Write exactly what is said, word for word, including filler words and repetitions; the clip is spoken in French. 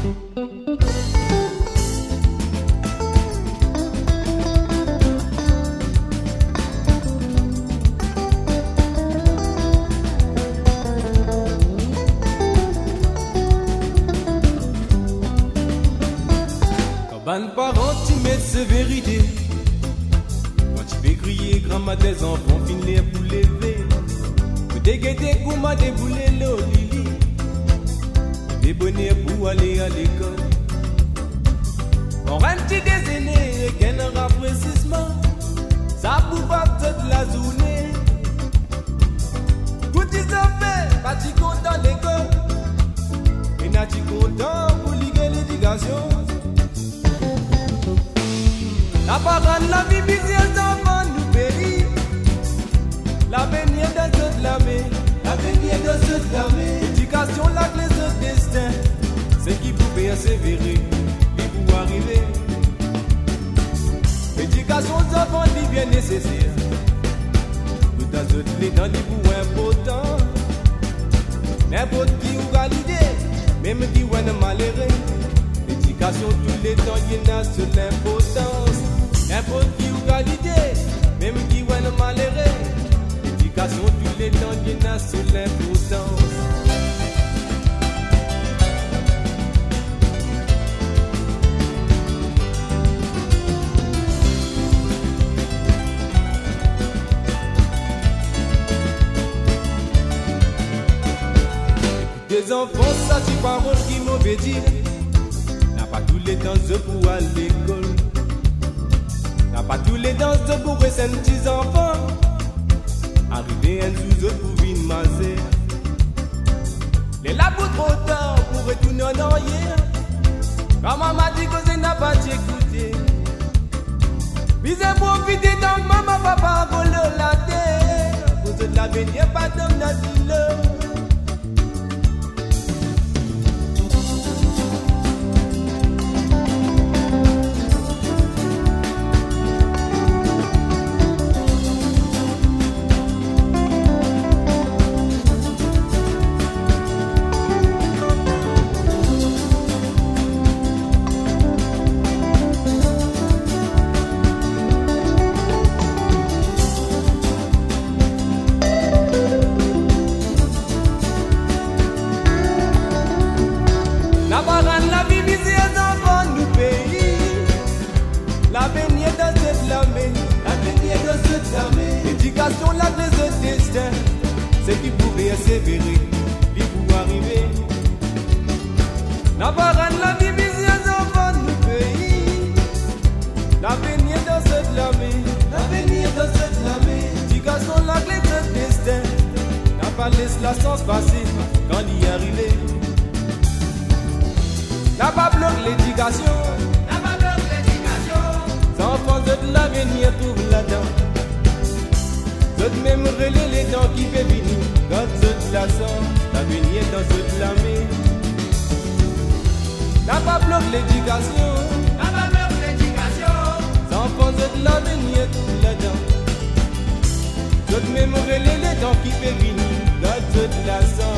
Ban parents, tu mets ce vérité. Quand tu peux crier, grand-mère des enfants, finir pour lever. Pour dégueter, gouma débouler l'eau, lili. Des bonnets pour aller à l'école. On rentre des aînés et qu'un rafraîchissement. Ça pour pas toute la journée. Tout ils ont fait, pas tu content l'école. Et n'a-tu content pour liguer l'éducation. La parole, la vie, les enfants nous périt. L'avenir de cette l'armée, l'avenir de cette l'armée. L'éducation, la clé de destin. C'est qui pouvait persévérer, qui pour arriver. L'éducation aux enfants est bien nécessaire. Tout à ce les dans les bouts importants. N'importe qui ou validé, même qui ou un malheureux. L'éducation tous les temps, il y en a sur l'importance. N'importe qui ou qualité, même qui ou un malheureux. L'éducation tous les temps, il y en a sur l'importance. Des enfants, ça c'est parole qui m'obédit. N'a pas tous les temps pour aller à l'école. N'a pas tous les temps pour ces petits enfants. Arriver un jour pour venir masser. Les labos trop tard pour retourner en arrière. Quand maman dit que je n'ai pas écouté. Puis j'ai profité tant que maman papa vole la terre. Pour de l'avenir, pas d'homme n'a dit le. L'éducation, la clé de destin, c'est qui pour persévérer, qui pour arriver. N'a pas rendre la vie, mes enfants, nous pays. L'avenir dans cette lamée, l'avenir dans cette lamée. L'éducation, la clé de destin, n'a pas laissé la chance passer quand il y est arrivé. N'a pas bloqué l'éducation, n'a pas bloqué l'éducation. Enfants de l'avenir trouvent là-dedans. D'autres même relais les dents qui fait venir. Quand toute la sang, l'avenir dans toute l'armée. N'a pas bloqué l'éducation, n'a pas bloqué l'éducation. Enfants de l'avenir tout là-dedans. D'autres même relais les dents qui fait venir. Quand toute la sang.